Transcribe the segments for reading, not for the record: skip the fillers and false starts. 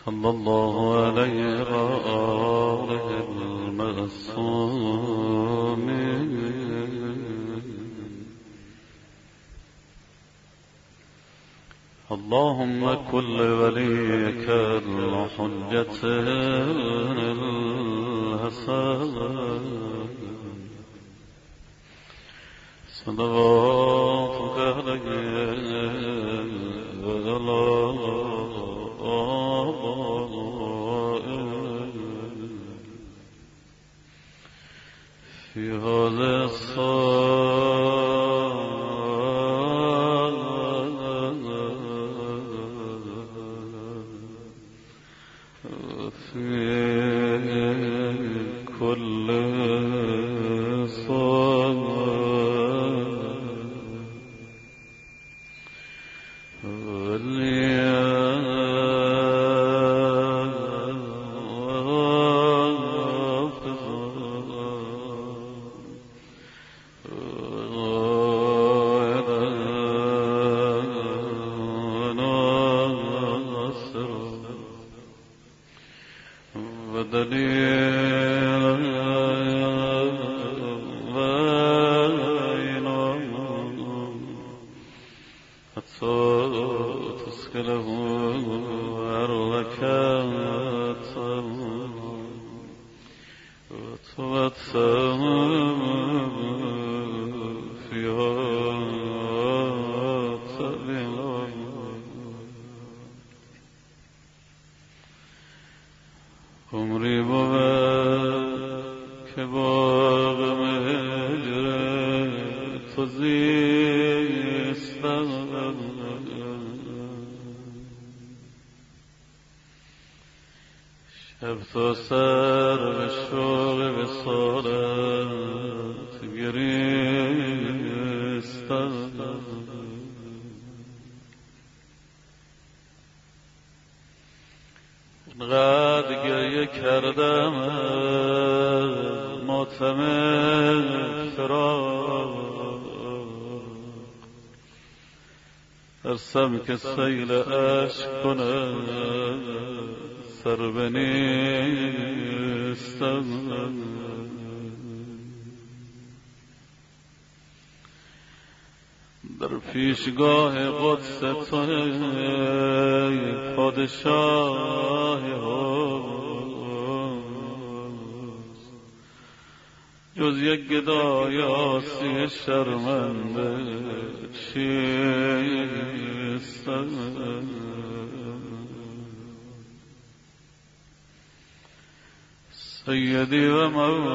صلى الله عليه وآله المعصومين. اللهم كن لوليك الحجة الحسن صلواتك عليه وعلى في هذا في كل عمری بود که باغ مهر تو زیستم، شب تا سر به شوق وصالت گریستم. قد گریه کردم از ماتم فراق، ترسم که سیل عشق کند سر بنیستم. در پیشگاه قدس تو ای پادشاه حسن، جز یک گدای آسی شرمنده چیستم. سیدی و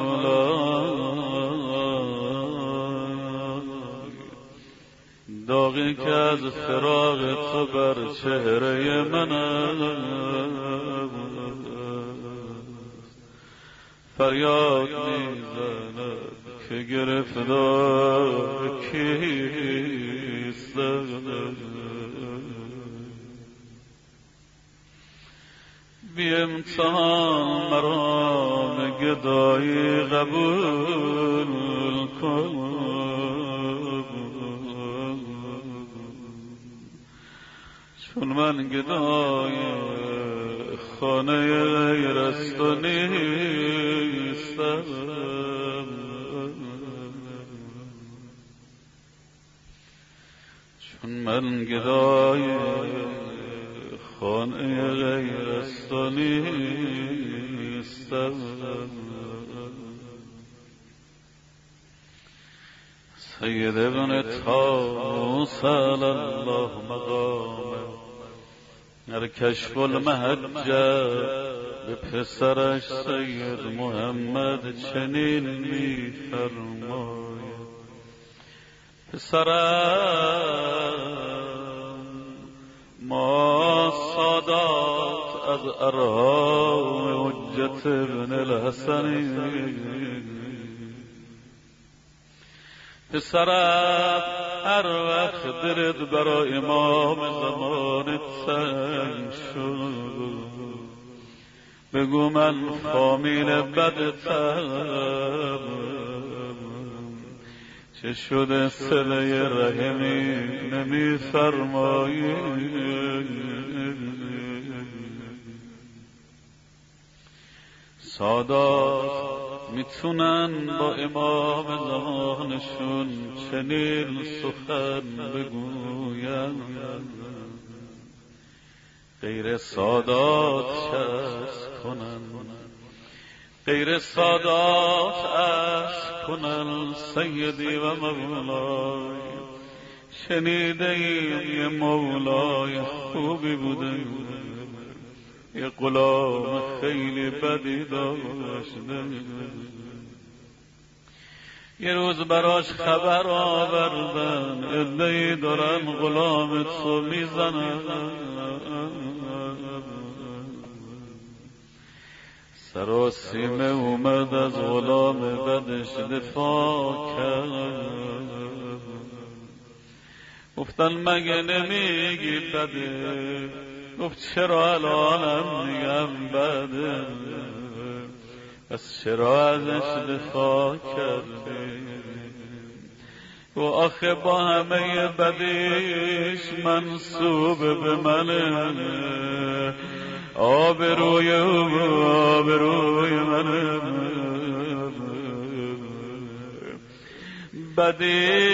مولای، داغی که از فراق تو بر چهره من است، فریاد میزند که گرفتار کیستم. بی امتحان مرا گدایی قبول کن، چون من گدای خانه غیر از تو نیستم. چون من گدای خانه غیر از تو نیستم. سید ابن طاووس علی الله مقامه، در کشف المحجة به پسرش سید محمد چنین می فرماید: پسرم، ما سادات از ارهام حجت ابن الحسن، پسرم هر وقت دلت برای امام زمان تنگ شد، بگو من فامیل بدتم، چه شده صله رحمی نمی فرمایی. سادات میتونن با امام زمانشون چنین سخن بگوین، غیر سادات چشم کنن، غیر سادات عشق کنن. سیدی و مولای، شنیده ایم یه مولای خوبی بوده، یه غلام خیلی بدی داشته. یه روز براش خبر آوردن عده‌ای دارن غلام تو میزنن. سراسیمه اومد از غلام بدش دفاع کرد. گفتن مگه نمیگی بده؟ گفت چرا الانم میگم بده، پس چرا ازش دفاع کردی؟ و آخه با همه بدیش منصوب به منه، آبروی منه، بدی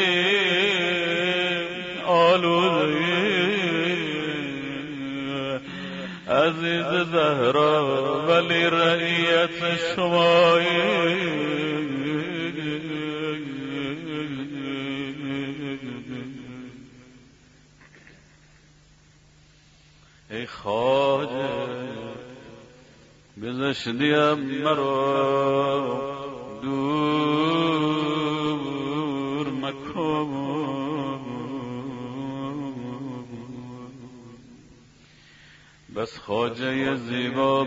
آلوده عزیز زهرا، ولی رعیت شمایی. ای خواجه گذشتیم مرا دور مکن، بس خواجه زیبا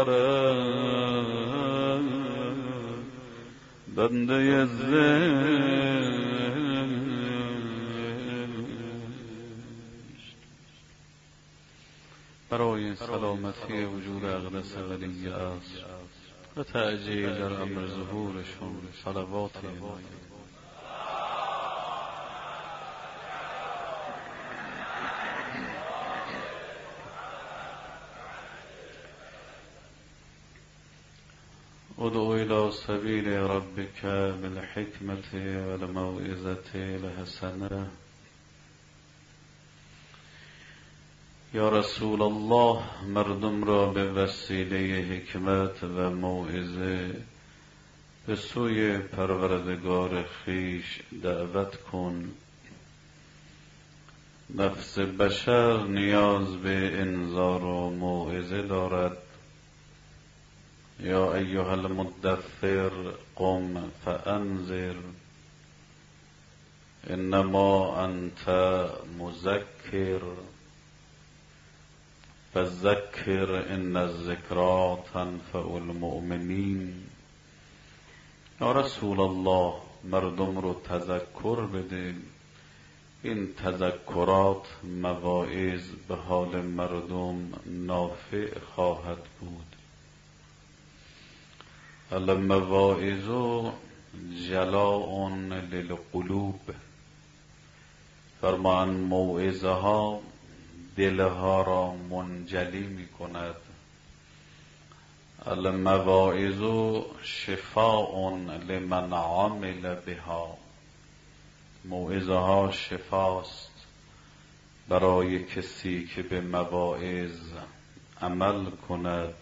بخرم بنده زشت. برای سلامتی وجود اقدس ولی عصر و تعجیل در امر ظهورشون صلوات الهی. ادعو الى سبیل ربک بالحکمت والموعظة الحسنة. یا رسول الله، مردم را به وسیله حکمت و موعظه به سوی پروردگار خویش دعوت کن. نفس بشر نیاز به انذار و موعظه دارد. یا ایها المدثر قم فانذر انما انت مذکر فذکر ان الذکری تنفع المؤمنین. یا رسول الله، مردم رو تذکر بده. این تذکرات مواعظ به حال مردم نافع خواهد بود. المواعظ جلاء للقلوب. فرمان موعظه ها دلها را منجلی می کند. المواعظ شفاء لمن عمل بها. موعظه ها شفاست برای کسی که به مواعظ عمل کند.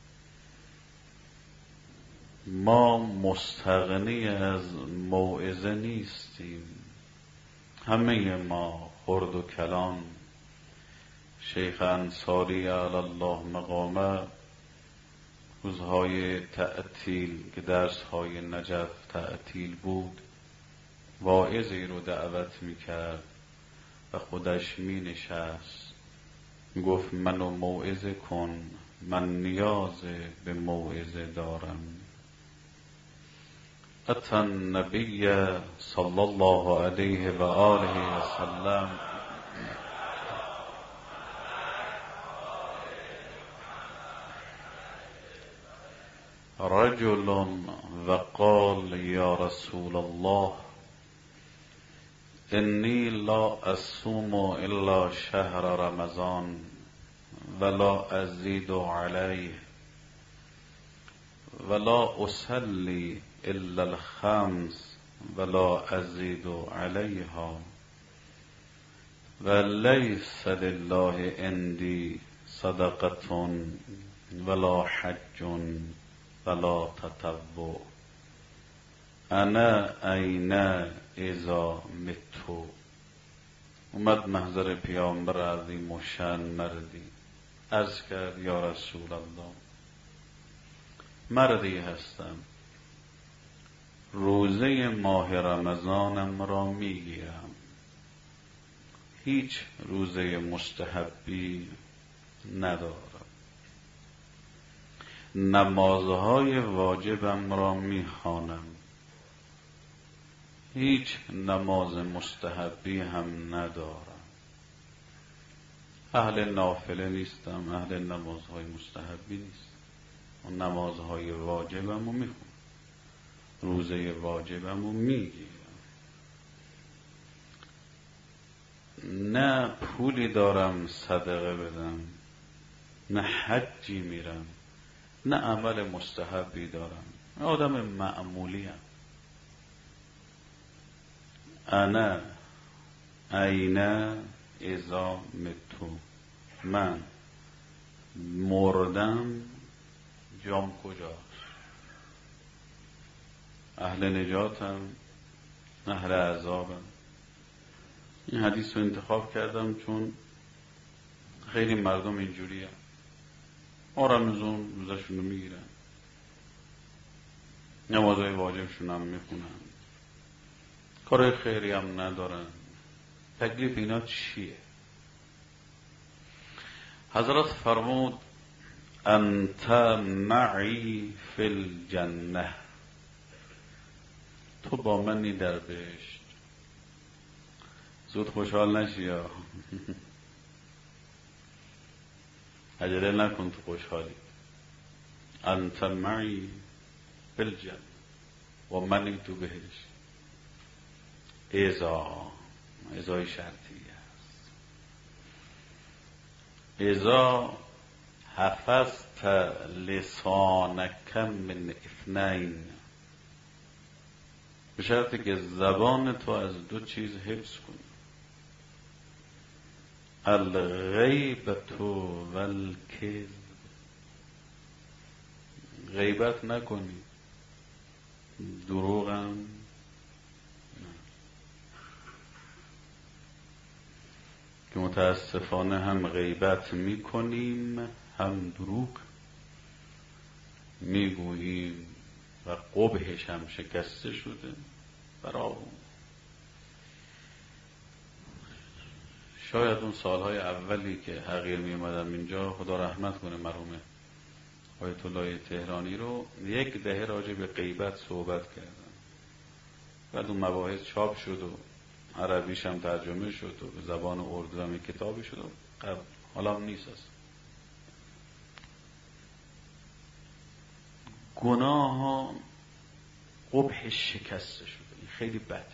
ما مستغنی از موعظه نیستیم، همه ما خرد و کلان. شیخ انصاری علی الله مقامه روزهای تعطیل که درسهای نجف تعطیل بود، واعظی رو دعوت میکرد و خودش مینشست، گفت منو موعظه کن، من نیاز به موعظه دارم. اتى النبی صلی الله علیه و آله و سلم رجل و قال یا رسول الله انی لا اصوم الا شهر رمضان ولا ازید علیه ولا اصلی الا الخمس ولا ازید علیها و لیس لله عندی صدقة ولا حج ولا تطوع انا این اذا مت. اومد محضر پیامبر عظیم و شأن مردی، عرض کرد یا رسول الله، مردی هستم روزه ماه رمضانم را میگیرم، هیچ روزه مستحبی ندارم، نمازهای واجبم را میخوانم، هیچ نماز مستحبی هم ندارم، اهل نافله نیستم، اهل نمازهای مستحبی نیستم، و نمازهای واجبم رو میخونم، روزه واجبم رو میگیرم، نه پولی دارم صدقه بدم، نه حجی میرم، نه عمل مستحبی دارم، آدم معمولی ام. انا این اذا مت، من مردم جام کجاست؟ اهل نجاتم، اهل عذابم. این حدیث رو انتخاب کردم چون خیلی مردم اینجوری هم. رمضان روزشون رو میگیرن، نمازهای واجبشون هم میخونن، کارهای خیری هم ندارن، تکلیف اینا چیه؟ حضرت فرمود انت معی فی الجنه، تو با منی در بهشت. زود خوشحال نشی یا عجله نکن تو خوشحالی. انت معی فی الجنه، و منی تو بهشت. ازای شرطی است. ازا حفظت لسانک من اثنین، به شرطی که زبان تو از دو چیز حفظ کنی، الغیبت و الکذب، غیبت نکنی، دروغم که متاسفانه هم غیبت میکنیم هم دروغ میگوییم و قبحش هم شکسته شده برامون. شاید اون سالهای اولی که حقیر میومدم اینجا، خدا رحمت کنه مرحوم آیت الله تهرانی رو، 1 دهه راجع به غیبت صحبت کردم. بعد اون مباحث چاپ شد و عربیش هم ترجمه شد و به زبان اردو هم کتابی شد و حالا هم نیست. است گناه ها قبحش شکسته شده، این خیلی بده.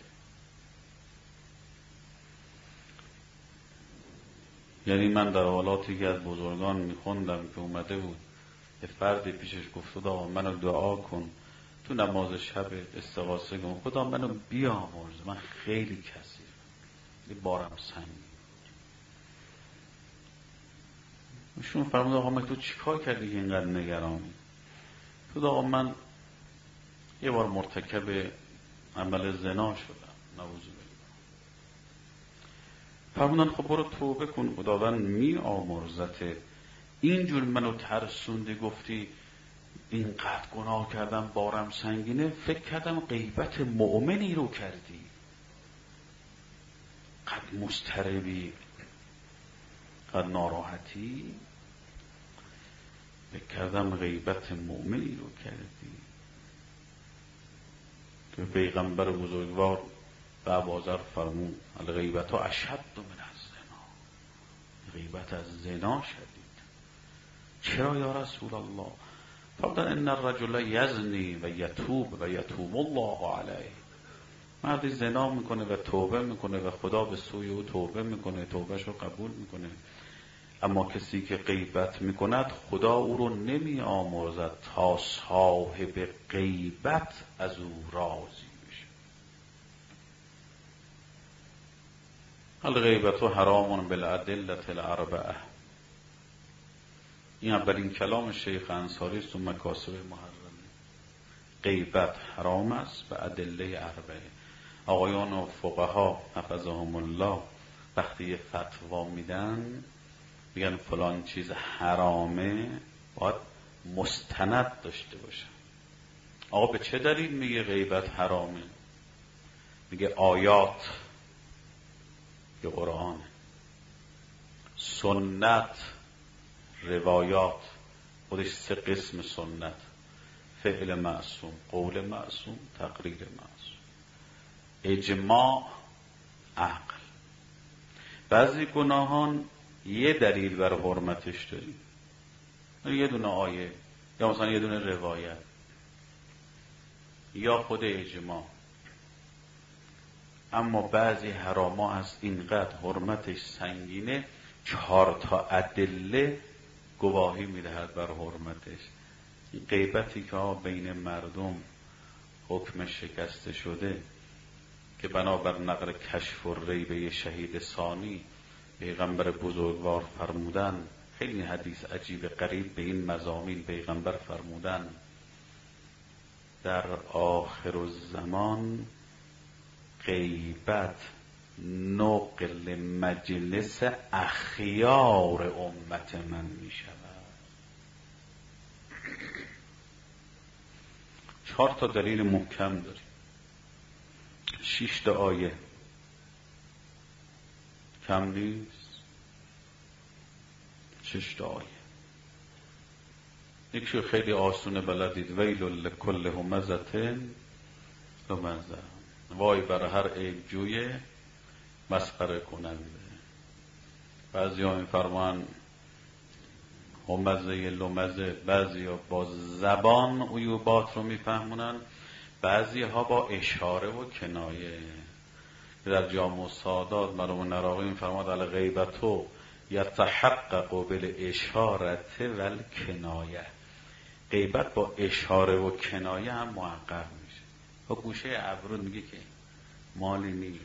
یعنی من در حالاتی که از بزرگان میخوندم که اومده بود یه فردی پیشش گفت خدا منو دعا کن تو نماز شب استغاثه کن، خدا منو بیامرز، من خیلی کثیفم، یه بارم سنگین. ایشون فرمود آقا من تو چیکار کردی که اینقدر نگرانی؟ تو آقا من یه بار مرتکب عمل زنا شدم، نعوذ بالله. فرمودن خب برو توبه کن، خداوند می آمرزته. اینجور منو ترسونده، گفتی اینقدر گناه کردم بارم سنگینه، فکر کردم غیبت مؤمنی رو کردی، قد مضطربی، قد ناراحتی، فکر کردم غیبت مؤمنی رو کردی. که پیغمبر بزرگوار به ابوذر فرمود الغیبت اشد من الزنا، غیبت از زنا شدید. چرا یا رسول الله؟ فرمودن ان الرجل یزنی و یتوب الله علیه، مردی زنا میکنه و توبه میکنه و خدا به سوی او توبه میکنه، توبهش رو قبول میکنه. اما کسی که غیبت میکند خدا او رو نمی آمرزد تا صاحب غیبت از او راضی بشه. الغیبت حرام بالادله الاربعه. این اولین کلام شیخ انصاری است تو مکاسب محرمه. غیبت حرام است به ادله اربعه. آقایان و فقها حفظهم الله وقتی فتوا میدن میگن فلان چیز حرامه باید مستند داشته باشه. آقا به چه دلیل میگه غیبت حرامه؟ میگه آیات، یه قرآن، سنت، روایات. خودش 3 قسم سنت: فعل معصوم، قول معصوم، تقریر معصوم، اجماع، عقل. بعضی گناهان یه دلیل بر حرمتش داریم، یه دونه آیه یا مثلا یه دونه روایت یا خود اجماع. اما بعضی حراما هست اینقدر حرمتش سنگینه 4 تا ادله گواهی میدهد بر حرمتش. غیبتی که بین مردم حکم شکسته شده که بنابر نقل کشف الریبه شهید ثانی پیغمبر بزرگوار فرمودن، خیلی حدیث عجیب غریب به این مضامین پیغمبر فرمودن در آخر الزمان غیبت نقل مجلس اخیار امت من می شود. 4 تا دلیل محکم داریم، 6 تا آیه، کم نیست. 6 تا آیه. یکی خیلی آسونه بلدید: ویل لکل همزة لمزة. وای بر هر عیب جوی مسخره کننده. بعضی ها میفرمان همزه لمزه، بعضی ها با زبان عیوبات رو میفهمونن، بعضی ها با اشاره و کنایه. در جامع السادات مرحوم نراقی میفرماد الغیبتو یتحقق بالاشاره والکنایه. غیبت با اشاره و کنایه هم محقق میشه. با گوشه ابرو میگه که مالی نیست،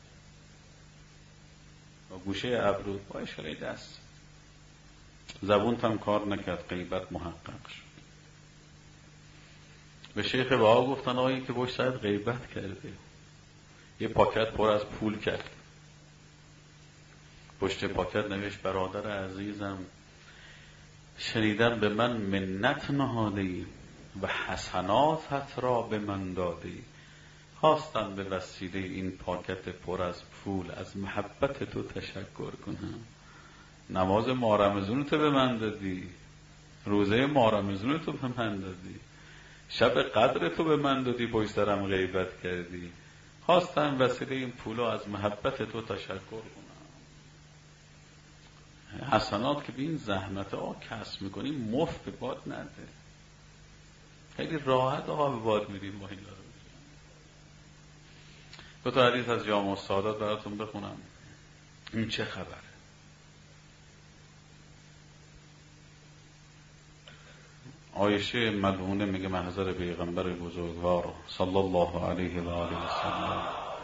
با گوشه ابرو، با اشاره دست، زبون هم کار نکرد، غیبت محقق شد. به شیخ بها گفتن آقایی که باش ساعت غیبت کرده، یه پاکت پر از پول کرد، پشت پاکت نوشت برادر عزیزم شنیدم به من منت نهادی و حسناتت را به من دادی. خواستم به وسیله این پاکت پر از پول از محبت تو تشکر کنم. نماز ماه رمضان تو به من دادی، روزه ماه رمضان تو به من دادی، شب قدر تو به من دادی، پشت سرم غیبت کردی. خواستم وسیله این پولا از محبت تو تشکر کنم. حسنات که به این زحمت ها کسب میکنیم مفت به باد نده. خیلی راحت آقا به باد میدیم با این داره. 2 تا حدیث از جامع السادات براتون بخونم. این چه خبره؟ عایشه ملعونه میگه محضر پیغمبر بزرگوار صلی الله علیه و آله و سلم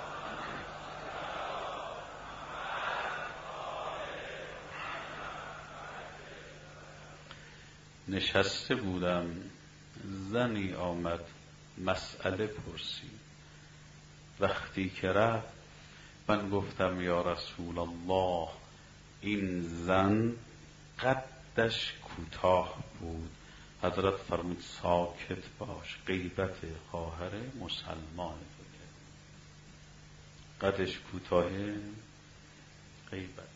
نشسته بودم، زنی آمد مسئله پرسید. وقتی که رفت من گفتم یا رسول الله این زن قدش کوتاه بود. حضرت فرمود ساکت باش، غیبت خواهر مسلمان تو کرد. قدش کوتاه، غیبت.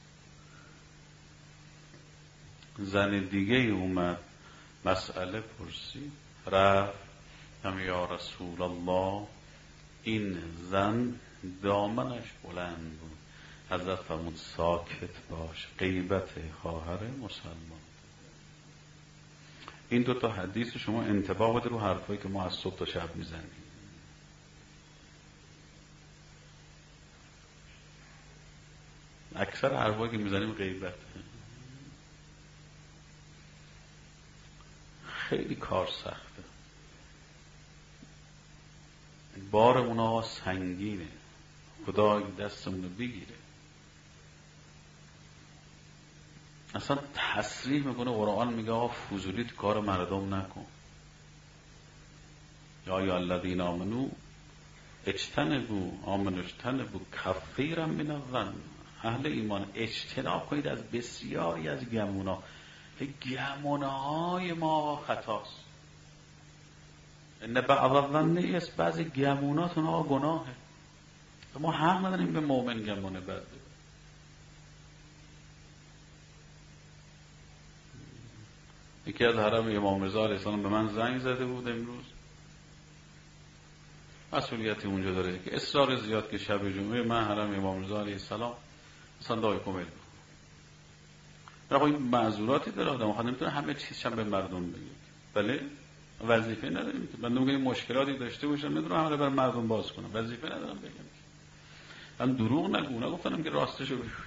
زن دیگه اومد مسئله پرسید، رفت هم یا رسول الله این زن دامنش بلند بود. حضرت فرمود ساکت باش، غیبت خواهر مسلمان. این 2 تا حدیث شما انتباه بده رو حرفایی که ما از صبح تا شب میزنیم. اکثر حرفایی که میزنیم غیبت. خیلی کار سخته، بار اونا سنگینه. خدا دستمون رو بگیره. اصلا تصریح میکنه قرآن، میگه آقا فضولی تو کار مردم نکن. یا یا الذین آمنو اجتنبوا کثیرا من الظن. اهل ایمان اجتناب کنید از بسیاری از گمونا. گمونه‌های ما خطاست. ان بعض الظن است، بعضی گموناتون آقا گناهه. ما حق نداریم به مؤمن گمونه بد بگیم. یکی از حرم امام رضا علیه السلام به من زنگ زده بود امروز، مسئولیتی اونجا داره که اصرار زیاد که شب جمعه من حرم امام رضا علیه السلام صندوق کمیل بخوام. این معذوراتی داره آدم، خواهد نمیتونه همه چیزشم به مردم بگه. بله وظیفه نداریم که من میگم مشکلاتی داشته باشم نمیتونم همه بر مردم باز کنم، وظیفه ندارم بگم. من دروغ نگو، نگفتم که راستشو بگو.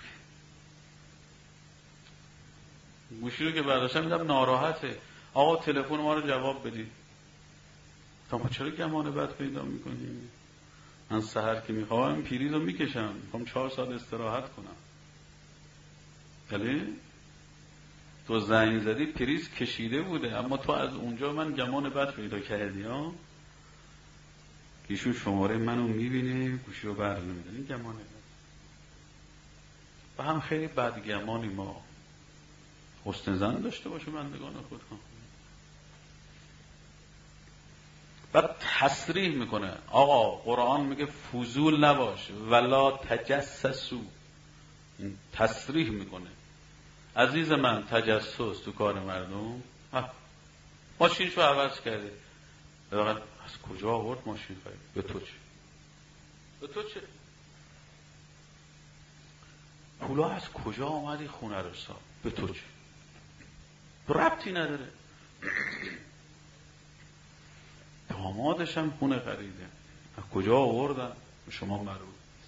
گوشی رو که برداشتم میدم ناراحته، آقا تلفن ما رو جواب بدید. ما چرا گمان بد پیدا میکنیم؟ من سحر که میخوام پریز رو میکشم، میخوام 4 ساعت استراحت کنم. بله تو زنگ زدی پریز کشیده بوده، اما تو از اونجا من گمان بد پیدا کردی ها. ایشون شماره منو میبینه گوشی رو بر نمیدن، این گمانه بد. و هم خیلی بد گمانی ما. حسن ظن داشته باشه بندگان خود. بعد تصریح میکنه آقا قرآن میگه فضول نباش، ولا تجسسو. تصریح میکنه عزیز من تجسس تو کار مردم. ماشینشو عوض کرده، از کجا آورد ماشین خرید؟ به تو چه؟ به تو چه؟ پولا از کجا آمدی خونه رو ساخت؟ به تو چه؟ ربطی نداره. دامادش هم خونه خریده، از کجا آوردن؟ به شما مربوط.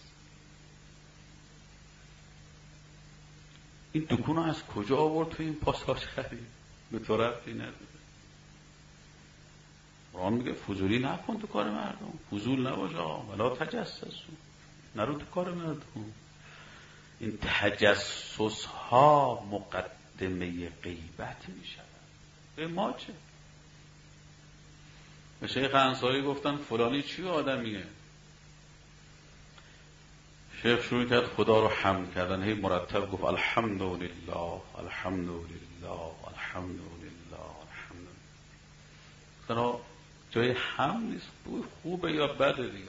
این دکون از کجا آورد تو این پاساژ خرید؟ به تو ربطی نداره. قرآن میگه فضولی نکن تو کار مردم، فضول نباش آقا، ولا تجسسو، نرو تو کار مردم. این تجسس ها مقدمه غیبت میشود. به ما چه؟ به شیخ انصاری گفتن فلانی چی آدمیه؟ شیخ شروع کرد خدا رو حمد کردن، هی مرتب گفت الحمدلله الحمدلله الحمدلله الحمدلله. جای حمد نیست، خوبه یا بده دیگه.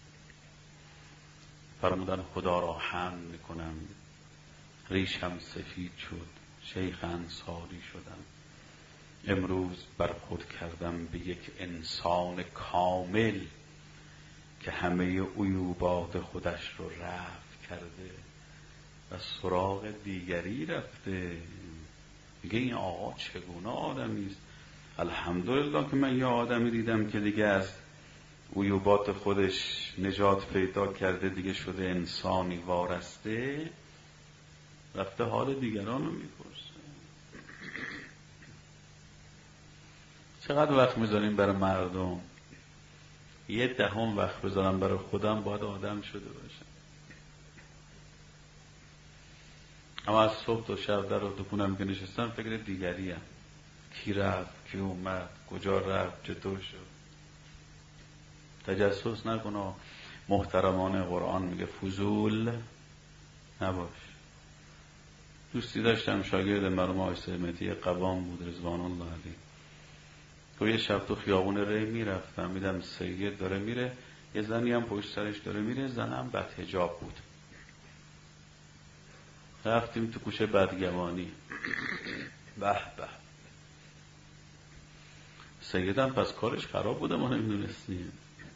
فرمودن خدا را حمد میکنم، ریشم سفید شد، شیخ انصاری شدم. امروز برخورد کردم به یک انسان کامل که همه عیوبات خودش رو رفع کرده و سراغ دیگری رفته. میگه این آقا چگونه آدمی است؟ الحمدلله که من یه آدمی دیدم که دیگه از عیوبات خودش نجات پیدا کرده، دیگه شده انسانی وارسته، رفته حال دیگران رو میپرسه. چقدر وقت میذاریم برای مردم؟ 1/10 وقت بذارم برای خودم، باید آدم شده باشم. اما از صبح تا شب در دکونم که نشستم فکر دیگری هم. کی رفت، کی اومد، کجا رفت، چطور شد. تجسس نکن. محترمانه قرآن میگه فضول نباش. دوستی داشتم شاگرد مرحوم آقای سمتی قوام بود رضوان الله علیه. تو یه شب تو خیابون ری میرفتم، میدم سید داره میره، یه زنی هم پشت سرش داره میره، زنم بدحجاب بود. رفتیم تو کوچه بدگمانی. به به. سیدم پس کارش خراب بوده، ما نمیدونستیم.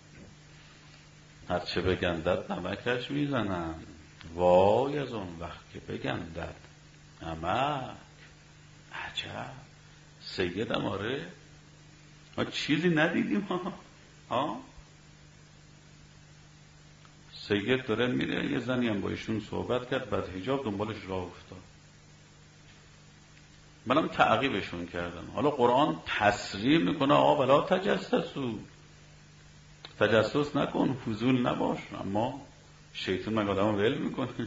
هرچه بگندد نمکش میزنن، وای از اون وقت که بگندد نمک. عجب. سیدم آره ما چیزی ندیدیم ها. سید داره میره، یه زنی هم با ایشون صحبت کرد، بعد حجاب دنبالش راه افتاد. منم تعقیبشون کردم. حالا قرآن تصریح میکنه آقا ولا تجسس نکن، فضول نباش، اما شیطان مگه آدمو ول میکنه؟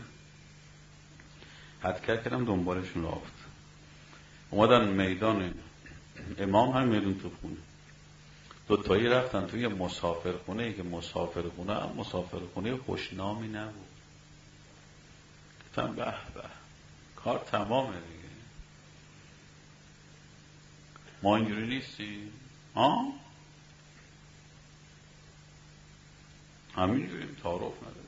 حد کردم دنبالشون رفت. اومدن میدان امام، هم میدون تو خونه، دوتایی رفتن توی مسافرخونه که مسافرخونه خوشنامی نبود. گفتم به به کار تمامه دیگه، ما اینجوری نیستیم همینجوریم، تعارف نداره.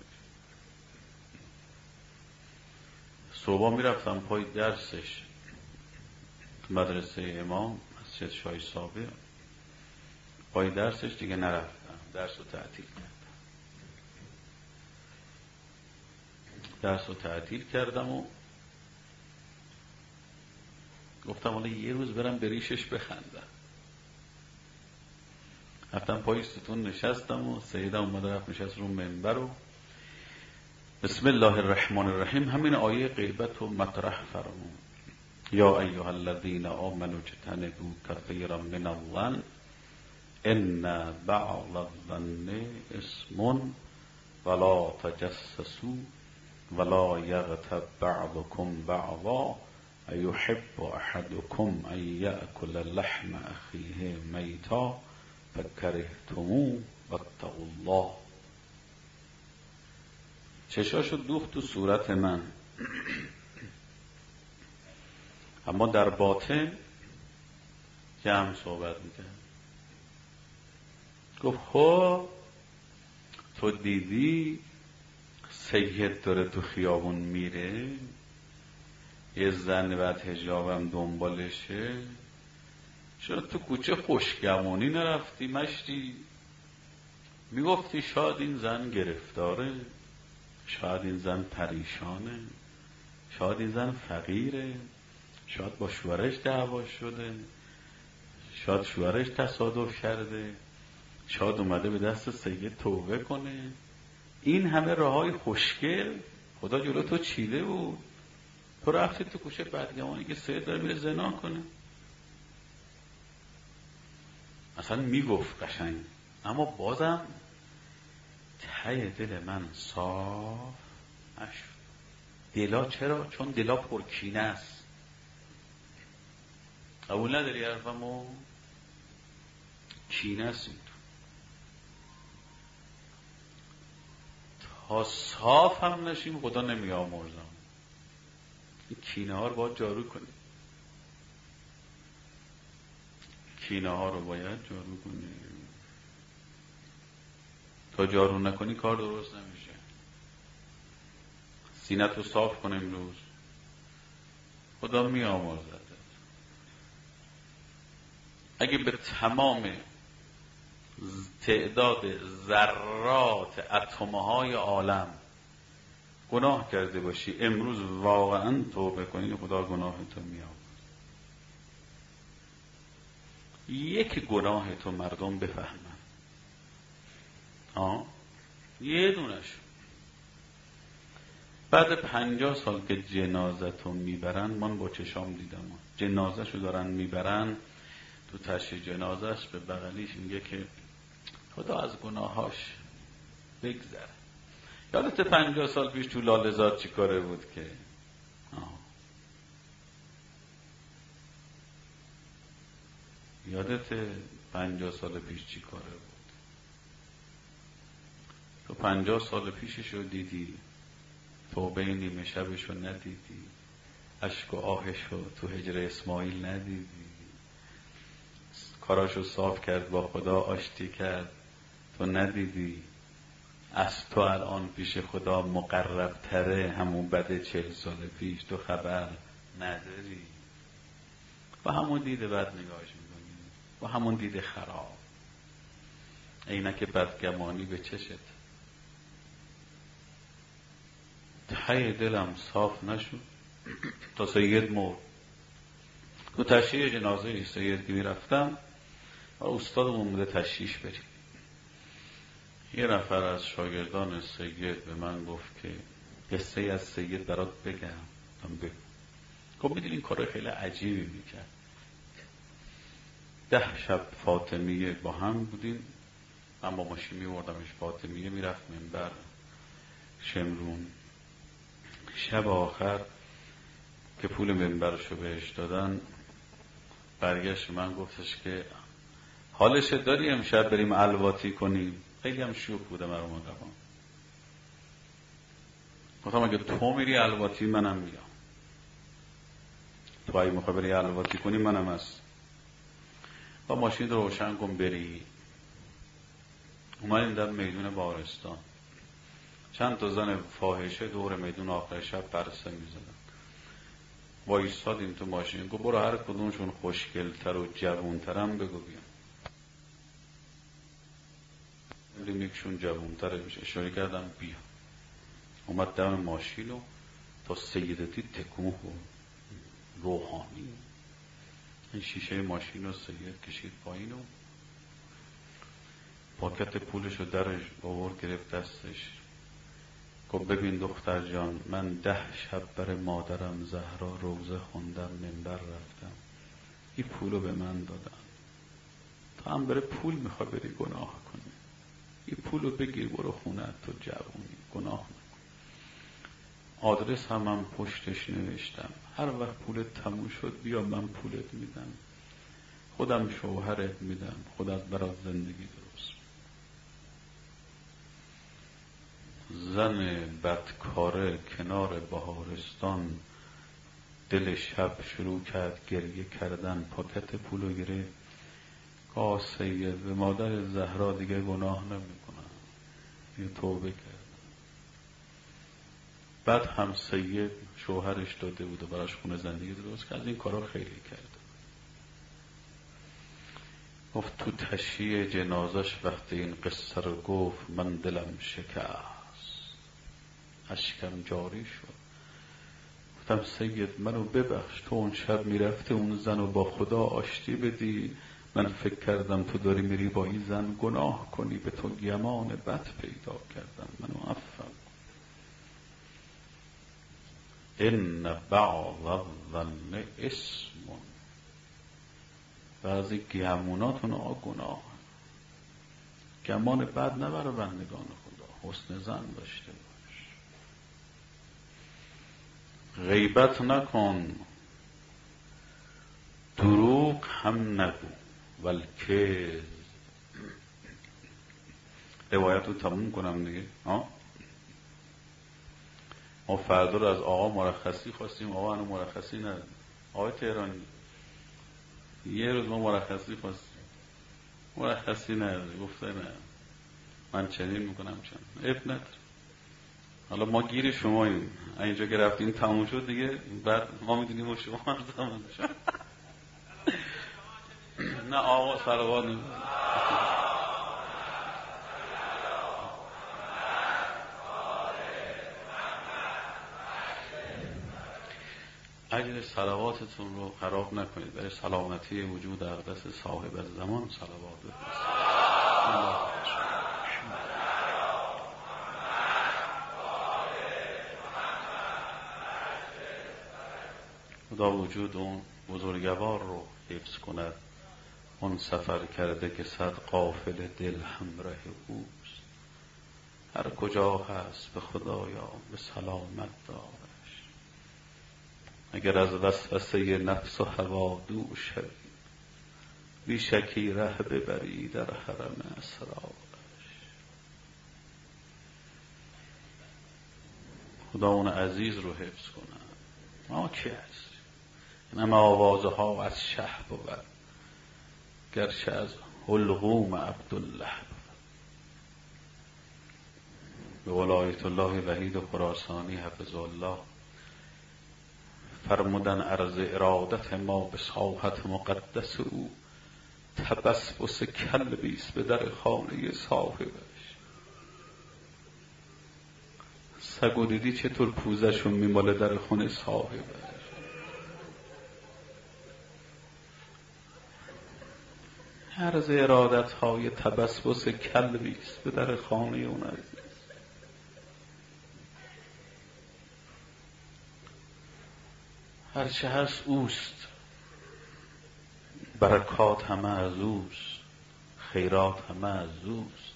صبح میرفتم پای درسش تو مدرسه امام مسجد شاه صابر، پای درسش دیگه نرفتم، درس رو تعطیل کردم و گفتم حالا یه روز برم به ریشش بخندم. رفتم پای ستون نشستم و سیدم اومده رفت نشست رو منبر و بسم الله الرحمن الرحیم همین آیه غیبت رو مطرح فرمود. یا ایها الذین آمنوا اجتنبوا کثیرا من الظن ان بعض الظن اسم ولا تجسسوا ولا یغتب بعضکم بعضا ایحب احدکم ان یأکل لحم اخیه میتا فکرهتموه واتقوا الله. چشاشو دوخت تو صورت من، اما در باطن جمع صحبت میکرد. گفت خب تو دیدی سید داره تو خیابون میره، یه زن بعد حجابم دنبالشه، چرا تو کوچه خوشگمونی نرفتی مشتی؟ میگفتی شاید این زن گرفتاره، شاید این زن پریشانه، شاید این زن فقیره، شاید با شوهرش دعوا شده، شاید شوهرش تصادف کرده، شاید اومده به دست سید توبه کنه. این همه راههای خوشگل خدا جلو تو چیده بود، تو رفتی تو کوچه بدگمانی که سید داره میره زنا کنه. اصلا میگفت قشنگ، اما بازم ته دل من صاف نشد. دلا چرا؟ چون دلا پرکینه است. قبول نداری حرفمو؟ کینه است این تا صاف هم نشیم خدا نمی آمرزم. این کینه ها رو باید جارو کنیم، کینه ها رو باید جارو کنیم. تا جارو نکنی کار درست نمیشه. سینت رو صاف کن امروز، خدا می آمرزد. اگه به تمام تعداد ذرات اتمه های عالم گناه کرده باشی، امروز واقعا توبه کنی، خدا گناه تو می آمرزد. یک گناه تو مردم بفهمن، یه دونش. بعد 50 سال که جنازتو میبرن، من با چشام دیدم، جنازهشو دارن میبرن، تو تشییع جنازهش به بغلیش میگه که خدا از گناهاش بگذره. یادت 50 سال پیش تو لاله‌زار چی کاره بود که یادت 50 سال پیش چی کاره بود؟ تو 50 سال پیششو دیدی، توبه نیمه شبشو ندیدی، اشک و آهشو تو هجر اسماعیل ندیدی، کاراشو صاف کرد با خدا، آشتی کرد، تو ندیدی. از تو الان پیش خدا مقرب تره همون بده 40 سال پیش، تو خبر نداری. با همون دیده بد نگاهش میکنی، با همون دیده خراب، عینک بدگمانی به چشت. ته دلم صاف نشد تا سید مرد. تو تشییع جنازه سید که میرفتم، استادمون بوده تشییعش بریم، یه نفر از شاگردان سید به من گفت که قصه از سید برات بگم. خب میدونین کار خیلی عجیبی میکرد. 10 شب فاطمیه با هم بودیم، من با ماشین میوردمش فاطمیه، میرفت منبر شمرون. شب آخر که پول منبرشو بهش دادن برگشت من گفتش که حالش داری امشب بریم الواتی کنیم؟ خیلی هم شوخ بوده مرحوم قبان. گفتم اگه تو میری الواتی منم میام، تو اگه میخوای بری الواتی کنی منم هست. با ماشین رو روشن کن بری. اومدیم در میدون بارستان، چند تا زن فاحشه دور میدون آخر شب پرسه میزدن. وایستادیم تو ماشین، گفت برو هر کدومشون خوشگلتر و جوونترم بگو بیام. دیدیم یکشون جوونتره، بشه اشاره کردم بیا. اومد دم ماشین و تا سیدتی تکون خورد. روحانی این شیشه ماشین رو سید کشید پایین و پاکت پولش رو درش آورد گرفت دستش. گفت ببین دختر جان، من 10 شب برای مادرم زهرا روزه خوندم، منبر رفتم، این پولو به من دادن، تا هم بره پول میخوای بری گناه کنی، این پولو بگیر برو خونه تو جوونی گناه نکن. آدرس هم پشتش نوشتم، هر وقت پولت تموم شد بیا من پولت میدم، خودم شوهرت میدم، خودت برات زندگی درست. زن بدکاره کنار بهارستان دل شب شروع کرد گریه کردن، پاکت پولو گرفت. سید به مادر زهرا دیگه گناه نمیکنم، یه توبه کرد. بعد هم سید شوهرش داده بود و براش خونه زندگی درست کرد. این کارا خیلی کرد. گفت تو تشییع جنازش وقتی این قصه رو گفت من دلم شکست، اشکم جاری شد. گفتم سید منو ببخش، تو اون شب میرفتی اون زن رو با خدا آشتی بدی، من فکر کردم تو داری میری با این زن گناه کنی، به تو گمان بد پیدا کردم، منو عفو. ان بعض الظن اسم، بعضی گموناتون گناه. گمان بد نبر بندگان خدا، حسن ظن داشته باش. غیبت نکن، دروغ هم نگو، بلکه روایت رو تموم کنم دیگه. ما فردا رو از آقا مرخصی خواستیم، آقا هنو مرخصی نداد. آقای تهرانی یه روز ما مرخصی خواستیم، مرخصی نداد، گفته نه من چنین میکنم چند اب نداره. حالا ما گیر شماییم، اینجا که رفتیم تموم شد دیگه، بعد ما میدونیم و شما هم تموم شد. نه آقا صلوات نمید اجر صلواتتون رو خراب نکنید، برای سلامتی وجود اقدس صاحب الزمان صلوات بفرستید. خدا وجود اون بزرگوار رو حفظ کند، اون سفر کرده که 100 قافله دل همراه اوست، هر کجا هست به خدایا به سلامت دارش. اگر از وسوسه نفس و هوا دور شوی، بی شکی ره ببری در حرم اسرارش. خدا اون عزیز رو حفظ کند. ما کی هست؟ اینم آوازه ها از شه بود، گرچه از حلقوم عبدالله بود. به ولایت الله وحید خراسانی حفظ الله فرمودن عرض ارادت ما به ساحت مقدس او، تبسبس کلبیست به در خانه صاحبش. سگو دیدی چطور پوزشون میماله در خونه صاحبش. عرض ارادت های تبسبس کلبیست به در خانه اون عزیز. هرچه هست اوست، برکات همه از اوست، خیرات همه از اوست.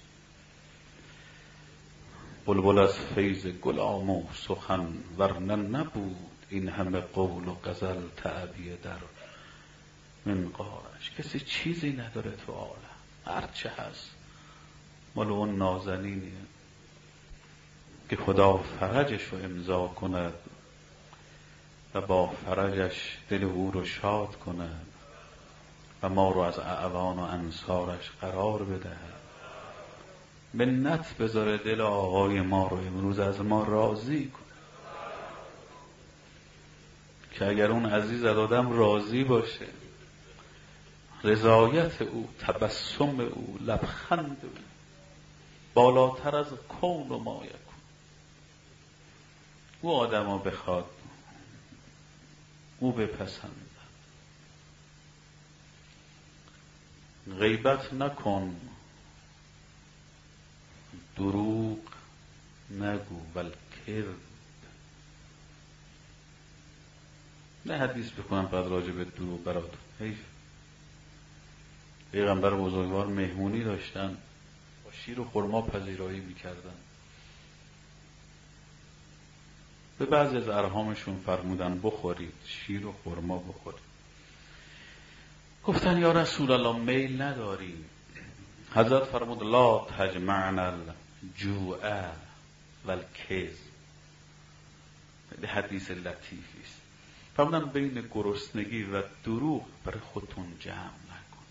بلبل از فیض گلام و سخن ورنه نبود، این همه قول و غزل تعبیه در منقارش. کسی چیزی نداره تو عالم، هرچه هست مال اون نازنینیه که خدا فرجش رو امضا کند و با فرجش دل او رو شاد کند و ما رو از اعوان و انصارش قرار بدهد. منت بذاره دل آقای ما رو امروز از ما راضی کن، که اگر اون عزیز از آدم راضی باشه، رضایت او، تبسم او، لبخند او بالاتر از کون و ما یکون. او آدم ها بخواد، او بپسند. غیبت نکن، دروغ نگو، والکذب. نه حدیث بکنم بعد راجع به دروغ برات. حیف. پیغمبر بزرگوار مهمونی داشتن، با شیر و خرما پذیرایی میکردن. به بعضی از ارحامشون فرمودن بخورید، شیر و خرما بخورید. گفتن یا رسول الله میل نداریم. حضرت فرمود لا تجمعنا الجوع والکذب. حدیث لطیفی است. فرمودن بین گرسنگی و دروغ برای خودتون جمع نکن.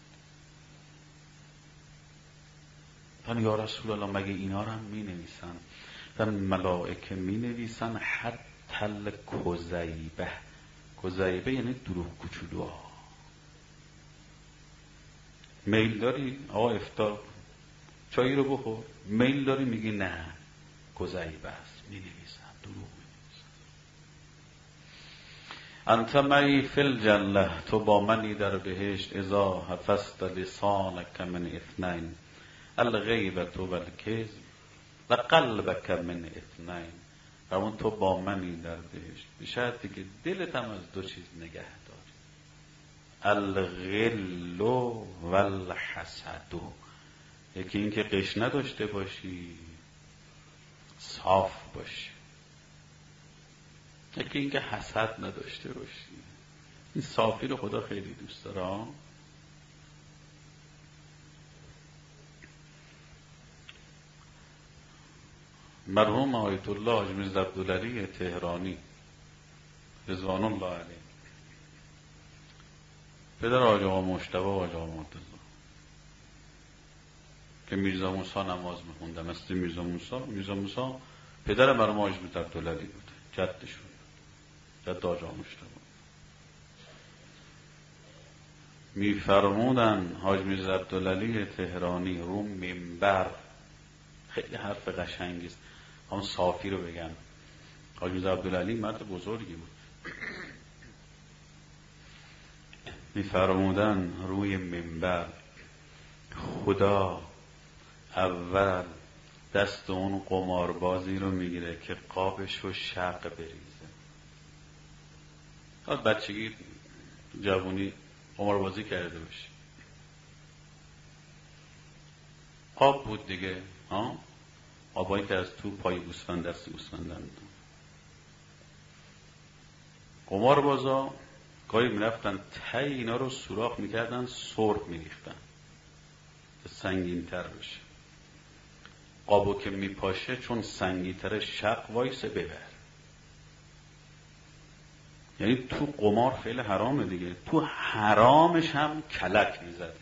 فرمودن یا رسول الله مگه اینا رو هم می نویسن؟ فرمودن ملائکه می نویسن حتی الکذیبه. کذیبه یعنی دروغ کوچولوها. میل داری آقا افطار چایی رو بخور، میل داری میگی نه کذیبه است، می نویسن دروغ می نویسن. انت معی فی الجنه، تو با منی در بهشت. اذا حفظت لسانک من اثنین، الغیبة والکذب و قلبک من اثنین. همون تو با منی در بهشت به شرطی که دلت هم از دو چیز نگه داری، الغل والحسد. یکی این که غش نداشته باشی، صاف باشی. یکی این که حسد نداشته باشی. این صافی رو خدا خیلی دوست داره. مرحوم آیت الله حاج میرزا عبدالعلی تهرانی رضوان الله علیه، پدر حاج آقا مجتبی و حاج آقا مرتضی، که میرزا موسی نماز میخوندن. مثل میرزا موسی پدر مرحوم حاج میرزا عبدالعلی بود، جدشون، جد حاج آقا مجتبی. میفرمودن حاج میرزا عبدالعلی تهرانی رو منبر، خیلی حرف قشنگی است، همون صافی رو بگم. حاج میرزا عبدالعلی مرد بزرگی بود. میفرمودن روی منبر خدا اول دست اون قماربازی رو میگیره که قابش رو شق بریزه. از بچگی جوانی قماربازی کرده باشی، آب بود دیگه، آبایی که از تو پای گوسفند دست گوسفندن. قماربازا گاهی میرفتن ته اینا رو سوراخ میکردن، سرب میریختن که سنگین تر بشه. قابو که میپاشه چون سنگین تره شق وایسه ببر. یعنی تو قمار خیلی حرامه دیگه، تو حرامش هم کلک میزدی.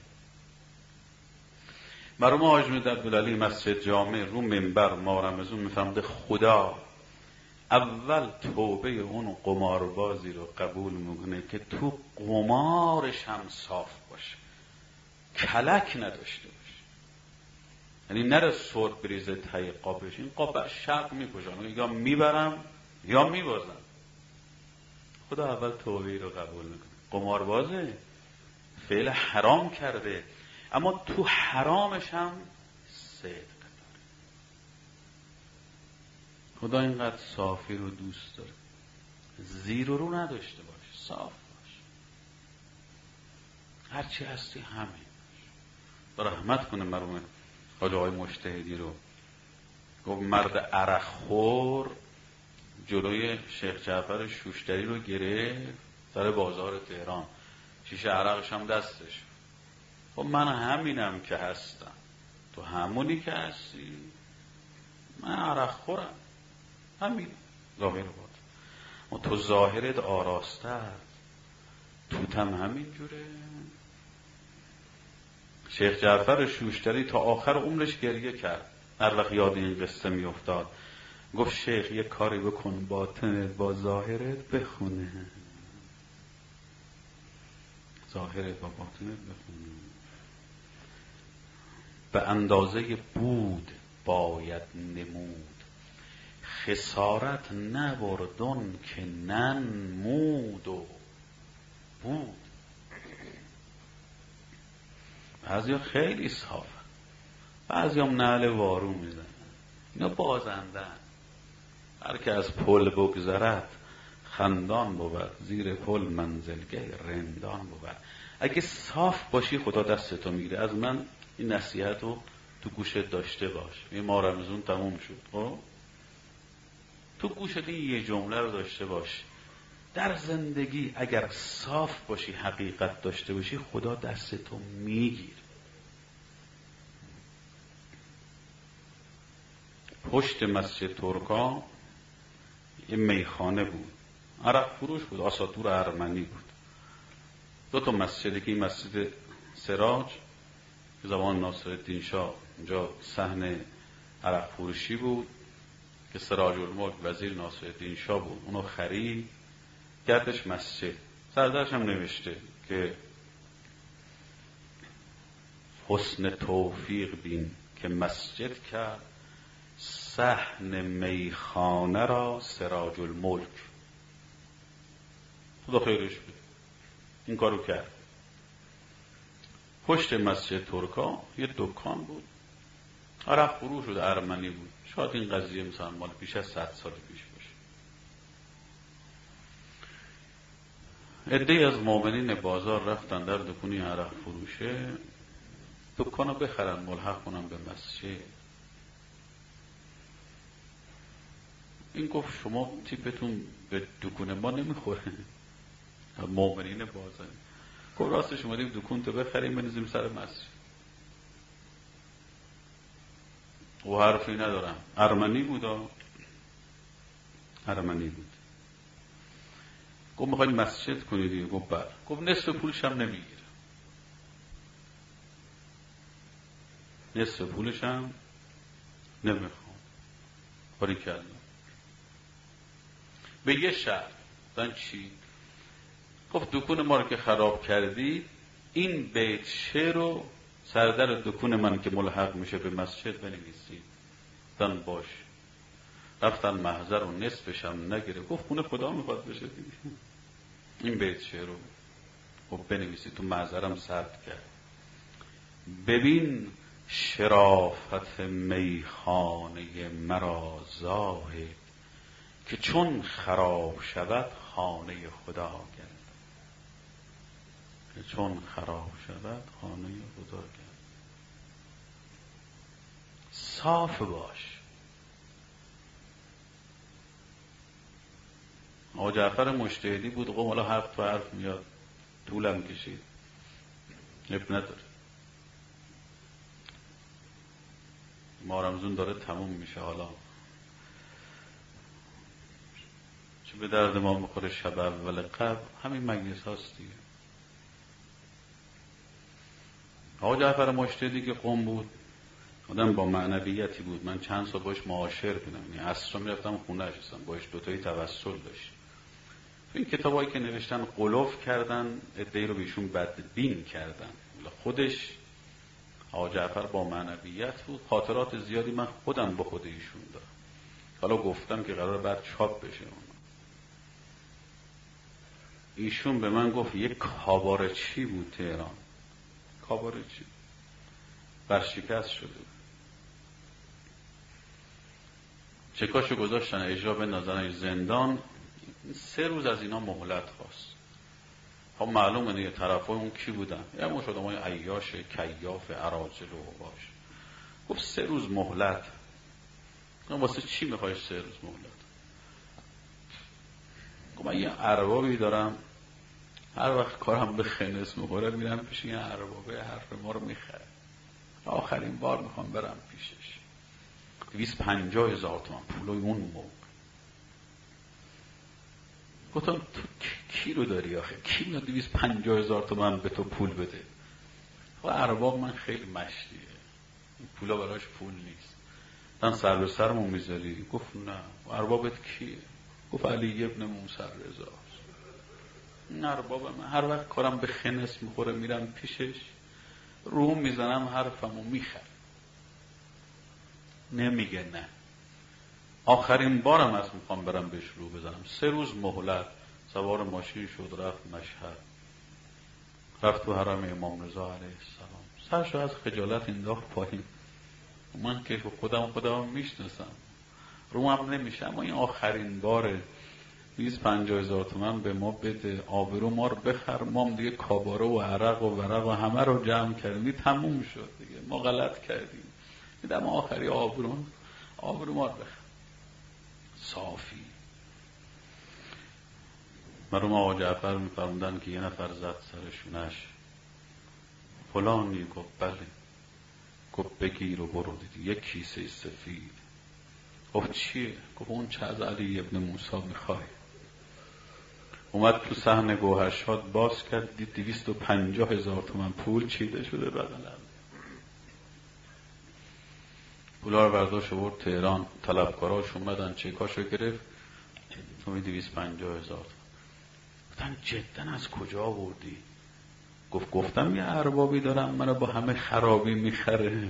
مرحوم حاج میرزا عبدالعلی مسجد جامع رو منبر ما رمضان میفرموده خدا اول توبه اون قماربازی رو قبول میکنه که تو قمارش هم صاف باشه، کلک نداشته باشه. یعنی نره سرب بریزه تای قابش، این قاب بر شق میکشن، یا میبرم یا میبازم. خدا اول توبه رو قبول میکنه. قماربازه، فعل حرام کرده، اما تو حرامش هم صدق داره. خدا اینقدر صافی رو دوست داره. زیر و رو نداشته باش، صاف باش، هرچی هستی همین. رحمت کنه مرحوم حاج آقای مجتهدی رو. گفت مرد عرق خور جلوی شیخ جعفر شوشتری رو گرفت سر بازار تهران، شیشه عرقش هم دستش. خب من همینم که هستم، تو همونی که هستی، من عرق خورم، همین ظاهر بود. و تو ظاهرت آراسته است، توتم همین جوره. شیخ جعفر شوشتری تا آخر عمرش گریه کرد. هر وقت یاد این قصه می افتاد گفت شیخ یه کاری بکن باطنت با ظاهرت بخونه، ظاهرت با باطنت بخونه. به اندازه بود باید نمود، خسارت نبردن که ننمود و بود. بعضی خیلی صافه، بعضی هم نعل وارو میزنن، اینا بازندن. هر که از پل بگذرد خندان بود، زیر پل منزلگه رندان بود. اگه صاف باشی خدا دستتو میگیره. از من این نصیحت رو تو گوشت داشته باش. یه ماه رمضان تموم شد، خب تو گوشت این یه جمله رو داشته باش. در زندگی اگر صاف باشی، حقیقت داشته باشی، خدا دستتو میگیره. پشت مسجد ترکان یه میخانه بود، عرق فروش بود، آساطور ارمنی بود. دو تا مسجدی که این مسجد سراج که زمان ناصرالدین شاه اونجا صحن عرق فروشی بود که سراج الملک وزیر ناصرالدین شاه بود، اونو خرید گردش مسجد. سردرش هم نوشته که حسن توفیق بین که مسجد کرد، صحن میخانه را سراج الملک. خدا خیرش بده، این کارو کرد. پشت مسجد ترکا یه دکان بود، عرق فروش بود، ارمنی بود. شاید این قضیه مثلا مال بیش از 100 سال پیش باشه. عده‌ای از مؤمنین بازار رفتن در دکونی عرق فروشه، دکانو بخرن ملحق کنن به مسجد. این گفت شما تیپتون به دکون ما نمیخوره، مؤمنین بازار. گفت راست شما دیم دکون تو بخریم بنزیم سر مسجد. و حرفی ندارم، ارمنی بود، ارمنی بود. گفت میخواید مسجد کنید؟ گفت بله. گفت نصف پولش هم نمیگیره، نصف پولش هم نمیخوام. باری کردم به یه شرط. دن چی؟ گفت دکون ما رو که خراب کردی، این بیت شعر رو سردر دکون من که ملحق میشه به مسجد بنویسید. دن باش. رفتن محضر و نصفش هم نگیره. گفت خونه خدا میخواد بشه دیگه، این بیت شعر رو خب بنویسید. تو محضرم ثبت کرد. ببین شرافت میخانه مرا زاهد، که چون خراب شود خانه خدا گردد. که چون خراب شود خانه خدا گردد. صاف باش. آقا جعفر مجتهدی بود. قوم حالا حرف تو حرف میاد، طولم کشید، اب نداره. ما رمضان داره تموم میشه، حالا چه به درد ما میخوره شب اول قبل همین مجلس هاست دیگه. آقا جعفر مجتهدی که قوم بود، آدم با معنویتی بود. من چند سال باش معاشر بودم، یعنی عصرا میرفتم خونه نشستم باش، دوتایی توسل داشت. این کتابایی که نوشتن غلوف کردن، عده‌ای رو بهشون بدبین کردن. خودش آقا جعفر با معنویت بود. خاطرات زیادی من خودم با خود ایشون دارم. حالا گفتم که قرار بعد چاپ بشه. ایشون به من گفت یک کابارچی بود تهران، کابارچی برشکست شده بود، چکاشو گذاشتن اجرا بندازنش زندان. 3 روز از اینا مهلت خواست. خب معلومه دیگه طرفای اون کی بودن؟ یه مش آدمای عیاش، کیاف، اراجل و باش. گفت 3 روز مهلت. واسه چی میخوای 3 روز مهلت؟ گفت من یه اربابی دارم، هر وقت کارم به خنس میخوره میرم پیش این اربابه، حرف ما رو میخره. آخرین بار میخوام برم پیشش. 250,000 تومان پولای اون موقع. گفتم تو کی رو داری آخه؟ کی میاد 250,000 تومان به تو پول بده؟ و ارباب من خیلی مشتیه، این پولا براش پول نیست. من سر به سرمون میذاری؟ گفت نه. اربابت کیه؟ گفت علی ابن موسی رضا. این ارباب من هر وقت کارم به خنس میخوره میرم پیشش، روم میزنم حرفمو میخره. نمیگه نه. آخرین بارم از میخوام برم بهش رو بزنم. 3 روز مهلت. سوار ماشین شد رفت مشهد، رفت تو حرم امام رضا علیه السلام. سرشو از خجالت انداخت پایین. من که خودم میشناسم، روم نمیشه، اما این آخرین باره 250,000 تومان به ما بده، آبرو ما رو بخر. ما هم دیگه کاباره و عرق و ورق و همه رو جمع کردیم، تموم شد دیگه، ما غلط کردیم. میدم آخری آبرو ما رو بخر. صافی. مرحوم آقا جعفر میفرمودن که یه نفر زد سرشونش، فلانی. گفت بله. گفت بگیر و برو. دیدی یک کیسه سفید. گفت چیه؟ گفت اون چه از علی ابن موسی میخوای؟ اومد تو صحن گوهرشاد باز کرد، دید 250,000 تومان پول چیده شده بغلم. پولا رو برداشت آورد تهران. طلبکاراش اومدن چکاشو گرفت، تو 250,000 تومان. گفتن جدا از کجا آوردی؟ گفتم یه اربابی دارم منو با همه خرابی میخره.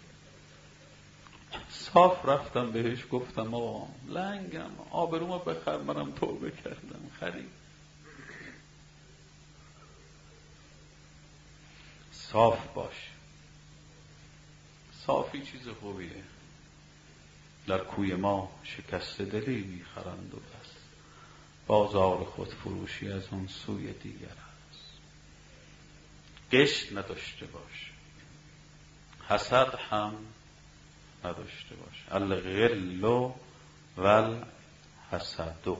صاف رفتم بهش گفتم آقا لنگم، آبرومو بخر، منم توبه کردم. خرید. صاف باش. صافی چیز خوبیه. در کوی ما شکست دلی میخرند و بس، بازار خود فروشی از اون سوی دیگر است. قش نداشته باش، حسد هم نداشته باش. الغل والحسد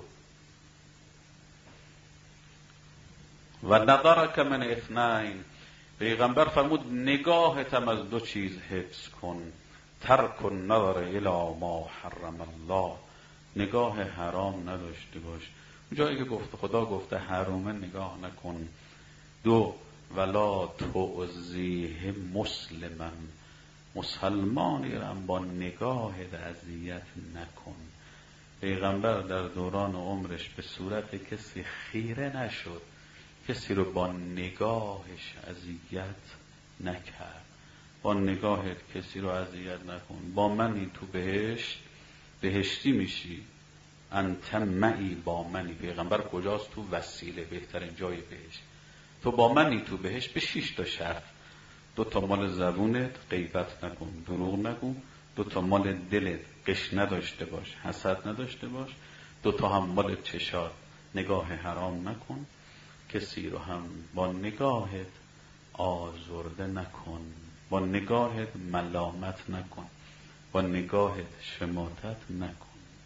و نظرک من اثنین. پیغمبر فرمود نگاهتم از 2 چیز حفظ کن. ترک النظر الی ما حرم الله. نگاه حرام نداشته باش. جایی که گفته خدا گفته حرامه نگاه نکن. 2 ولا تعزیه مسلما. مسلمانی را با نگاه اذیت نکن. پیغمبر در دوران عمرش به صورت کسی خیره نشد، کسی رو با نگاهش اذیت نکرد. با نگاهت کسی رو اذیت نکن. با منی تو بهشتی میشی. انت معی، با منی. پیغمبر کجاست؟ تو وسیله، بهترین جای بهشت. تو با منی تو بهشت به 6 تا شرط. 2 تا مال زبونت، غیبت نکن، دروغ نگو. 2 تا مال دلت، غش نداشته باش، حسد نداشته باش. 2 تا هم مال چشات، نگاه حرام نکن. کسی رو هم با نگاهت آزرده نکن، با نگاهت ملامت نکن، با نگاهت شماتت نکن.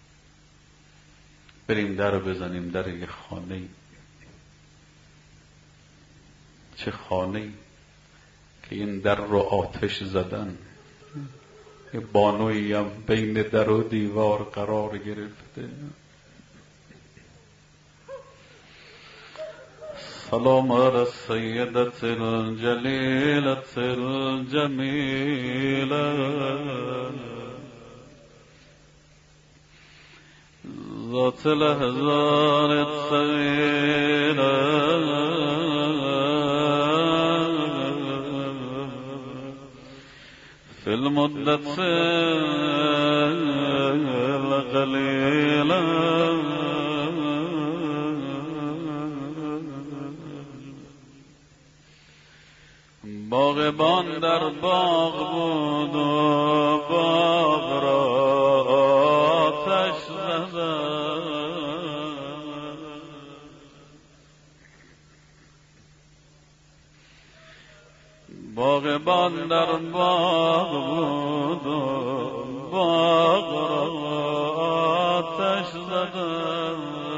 بریم در رو بزنیم در یه خانه. چه خانه که این در رو آتش زدن، یه بانویی هم بین در و دیوار قرار گرفته. سلام علی السیدة الجلیلة الجمیلة ذات الاحزان الثقيلة في المدة القليلة باغبان در باغ بود و باغ را آتش زدن. باغبان در باغ بود و باغ را آتش زدن،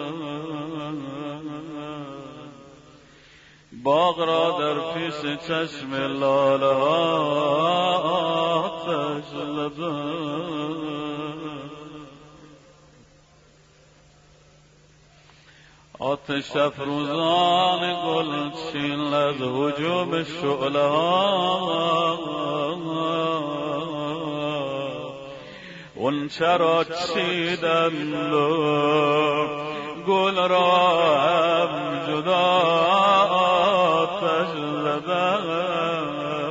باغ را در پیش چشم لاله ها آتش زدن. آتش افروزان گلچین از هجوم شعله ها اون چرا چیدند و گل را هم جدا آتش زدند.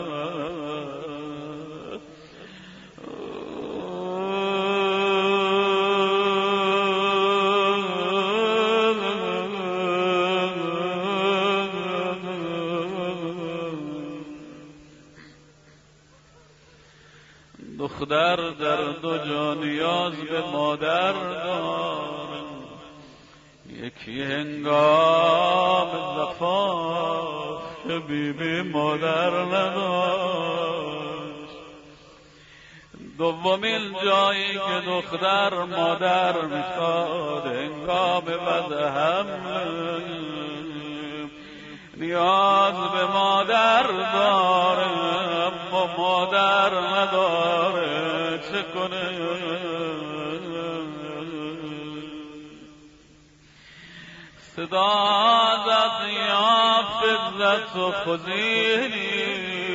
دختر در دو جا نیاز به مادر دارد، یکی هنگام زفاف که بیبی مادر نداشت، دومین جایی که دختر مادر میخواد هنگام وضع حمل نیاز به مادر داره، اما مادر نداره چه کنه؟ صدا زد یا فضلت و خزینی،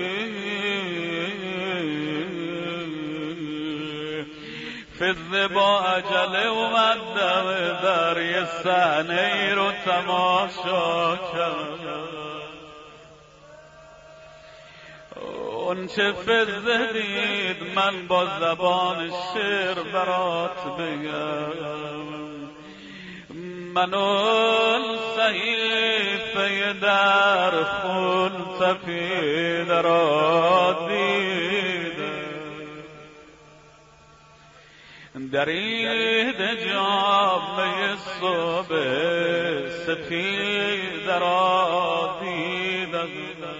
فضل با عجله اومد دم در یه صحنه ای رو تماشا کرد. اون چه فضل دید من با زبان شعر برات بگم. من اون صحیفه در خون سفیده را دیدم، درید جامعه صبح سپیده را دیدم،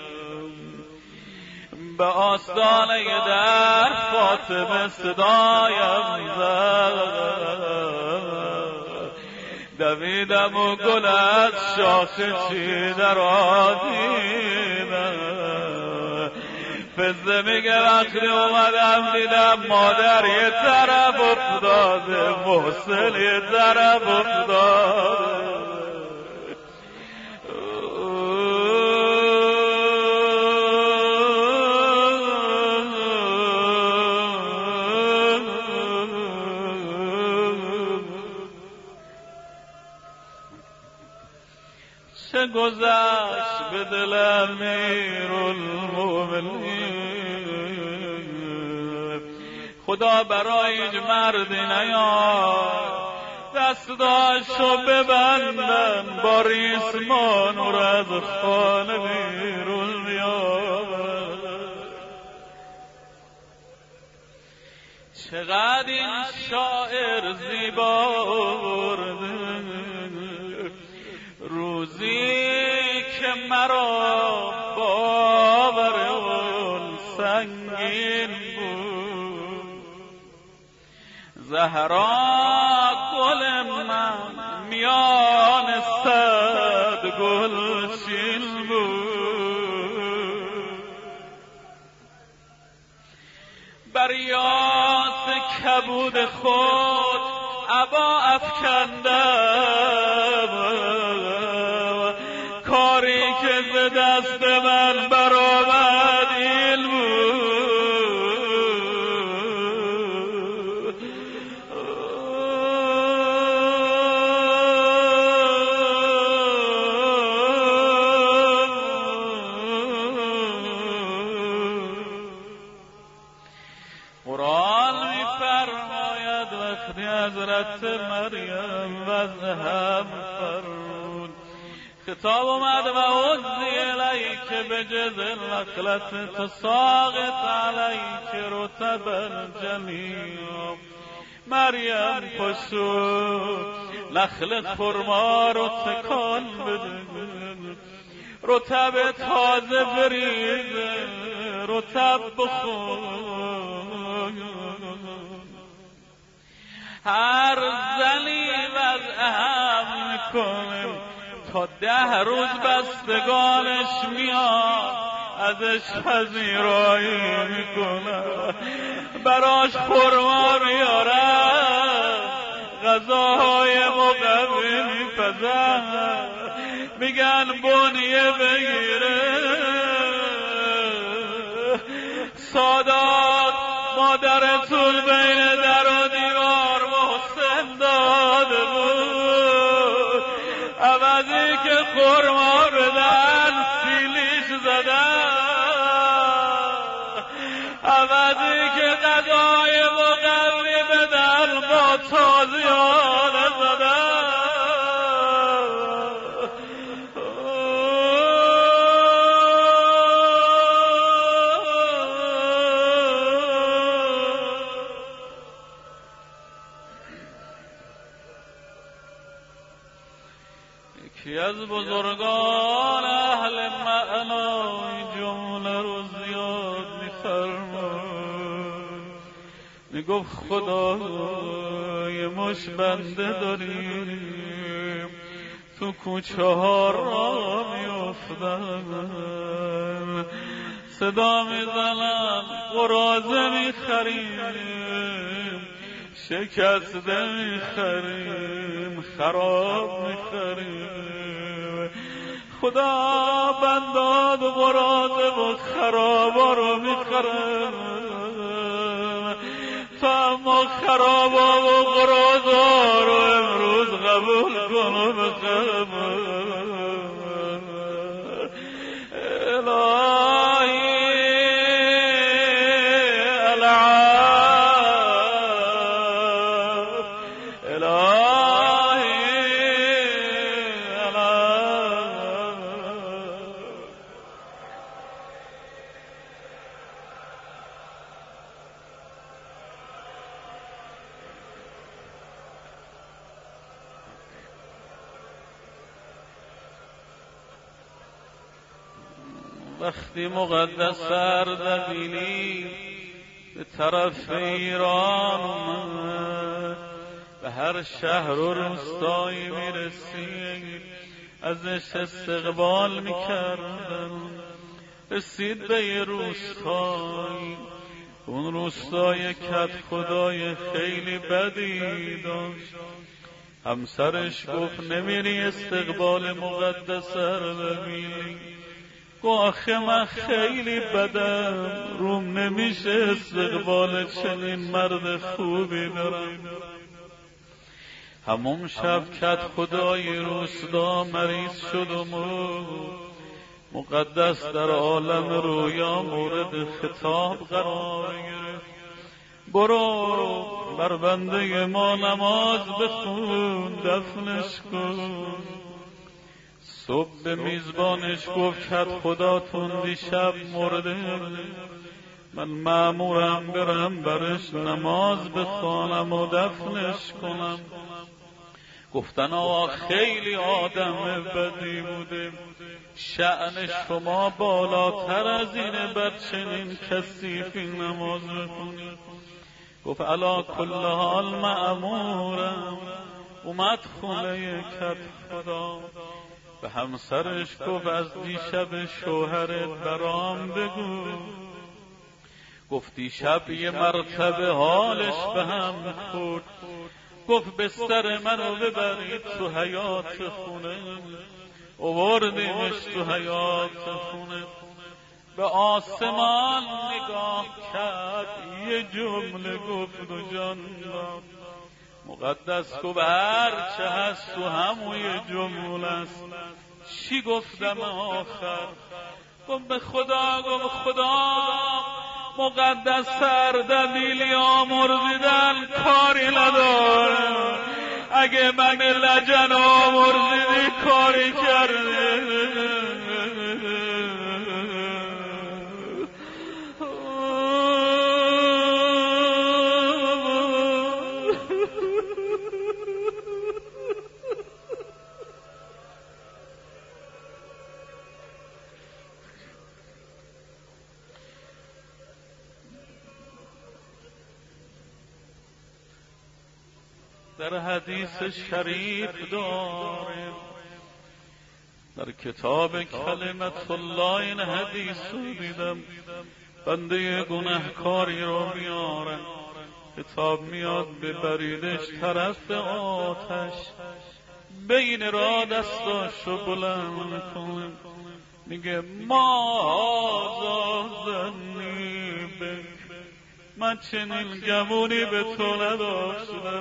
به آستانه در فاطمه صدایم زد، دویدم و گل از شاخه چیده را دیدم. فضله میگه وقتی اومدم دیدم مادر یه طرف افتاده، محسن یه طرف افتاده. چه گذشت به دل امیرالمومنین، خدا برای هیچ مردی نیاد دستاشو ببندن، با ریسمان نور از خانه بیرون میاد. چقدر این شاعر زیبا برده، روزی که مرا باور اون سنگین بود، زهرا گل من میان صد گلچین بود، بر یاس کبود خود عبا افکندم، کاری که ز دست من برآمد این بود. قرآن می‌فرماید وقتی حضرت مریم وضعهم فرمود، خطاب اومد و عزی الیک بجذع النخلة تساقط علیک رطبا جنیا. مریم پشت نخل خرما رو تکان بده، رطب تازه بریزه رطب بخور. هر زنی وضع هم میکنه تا 10 روز بستگانش میاد ازش پذیرایی میکنه، براش خرما میاره، غذاهای مقوی میپزن، میگن بنیه بگیره. سادات مادرتون بین در و دیوار محسن داده بود، عوضی که خرما بدن سیلیش زدن، عوضی که غذای مقوی بدن با تازیانه زدن. یکی از بزرگان اهل معنای جمله رو زیاد می‌فرمود، میگفت خدا یه مش بنده داریم تو کوچه ها را میافتن، صدا میزنن قراضه میخریم، شکسته میخریم، خراب میخریم. خدا بنداد قراضه و خرابا رو میخرن، تا اما خرابا و قراضا رو امروز قبول کن و بخرم. وقتی مقدس اردبیلی به طرف ایران اومد، به هر شهر و روستایی میرسید ازش استقبال میکردن. رسید به یه روستایی، اون روستای کت خدای خیلی بدی داشت. همسرش گفت نمیری استقبال مقدس اردبیلی؟ آخه من خیلی بدم، روم نمیشه استقبال چنین مرد خوبی دارم. همون شب کت خدای روستا مریض شد و مقدس در عالم رویا مورد خطاب قرار گرفت. برو بر بنده ما نماز بخون، دفنش کن. صبح به میزبانش گفت کت خداتون دیشب مرده، من مأمورم برم برش نماز بخوانم و دفنش کنم. گفتن آقا خیلی آدم بدی بوده، شأن شما بالاتر از اینه بر چنین کثیفی نماز بخونی. گفت علی کل حال مأمورم. اومد خونه کت خدا، به همسرش گفت از دیشب شوهرت برام بگو. گفت دیشب یه مرتبه حالش به هم خورد. گفت بستر منو ببرید تو حیاط خونه. آوردیمش تو حیاط خونه، به آسمان نگاه کرد، یه جمله گفت و جان داد. مقدس گفت هر چه هست تو همون یه جمله است. چی گفتم آخر؟ گفت به خدا، گفت خدا مقدس اردبیلی آمرزیدن کاری نداره، اگه من لجن آمرزیدی کاری کرده. در حدیث شریف داریم، در کتاب کلمت الله این حدیث رو دیدم. بنده گناهکاری رو میارن، کتاب میاد ببریدش طرف آتش، بین را دستاشو بلند کنه، میگه ما آزادنی بک، من چنین گمونی به تو نداشتم.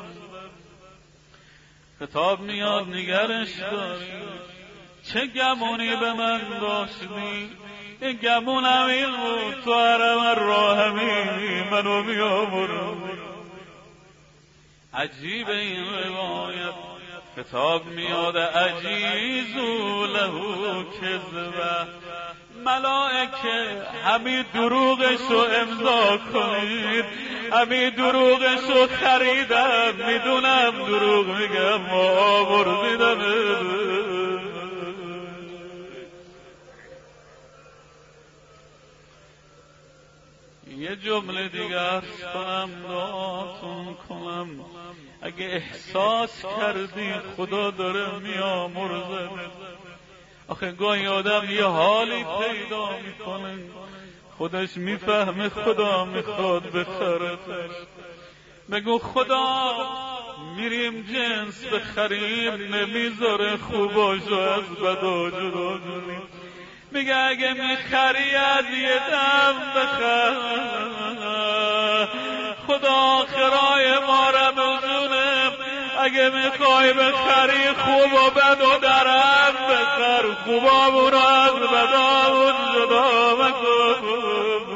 کتاب میاد نگرش داری، چه گمونی به من داشتی؟ این گمونم این بود تو حرم راهمی منو میامرم. عجیب این روایت. کتاب میاد عجیزو لهو کذبه، ملائکه همین دروغشو امضا کنید، همین دروغشو خریدم، میدونم دروغ میگم ما آوردیدم. یه جمله دیگر کنم دعاتون کنم، اگه احساس کردی خدا داره میامرزه، آخه گاهی آدم یه حالی پیدا میکنه خودش میفهمه خدا میخواد بخرتش. بگو خدا میریم جنس بخریم، نمیذاره خوباشو از بدا جدا کنیم. میگه اگه میخری از یه دم بخر، خدا آخرای ما را بزونه. اگه میخوای بخری خوب و بد و درم بخر، خوبامون رو از بدامون جدا بکن.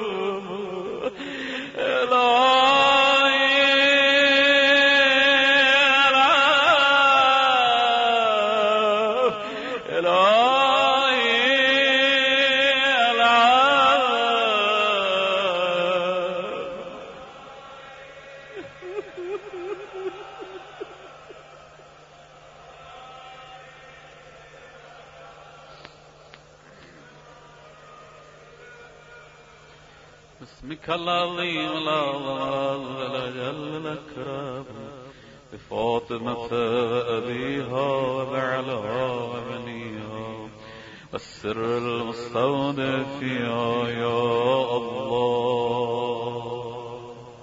بسمك العظيم الأعظم جل الأكرم بفاطمة وأبيها وبعلها وبنيها والسر المستودع فيها يا الله.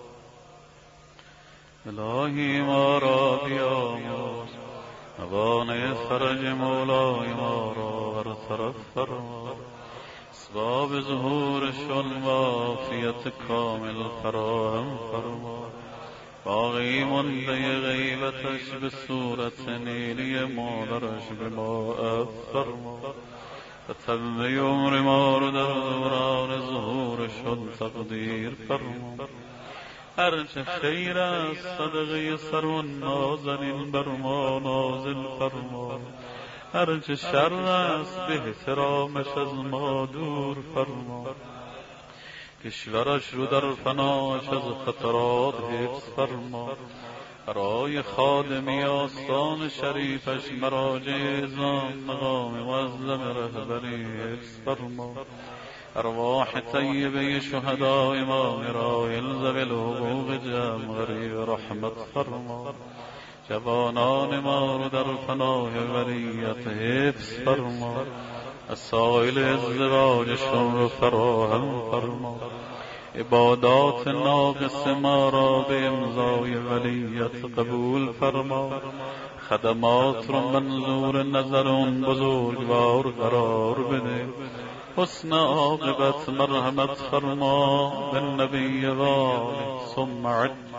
إلهي ما رابي آموز أباني فرج مولاي ما را طرف فرما، اسباب ظهورشون وافیت کامل فراهم فرما. باقی منده غیبتش به صورت نیلی مادرش به ما فرما، و تبه عمر ما رو در دوران ظهورشون تقدیر فرما. هرچه خیر است صدقه سرون نازنین بر ما نازل فرما، هرچه شر است به احترامش از ما دور فرما. کشورش رو در فناش از خطرات حفظ فرما، برای خادمی آستان شریفش مراجع اعظام مقام معظم رهبری حفظ فرما. ارواح طیبه شهدای امام رایل ذوی الحقوق جمع غریب رحمت فرما. جوانان ما رو در پناه ولیت حفظ فرما، مسائل ازدواجشون رو فراهم فرما. عبادات ناقص ما را به امضای ولیت قبول فرما. خدمات رو منظور نظر اون بزرگوار قرار بده. حسن عاقبت مرحمت فرما بالنبی و آله ثم عد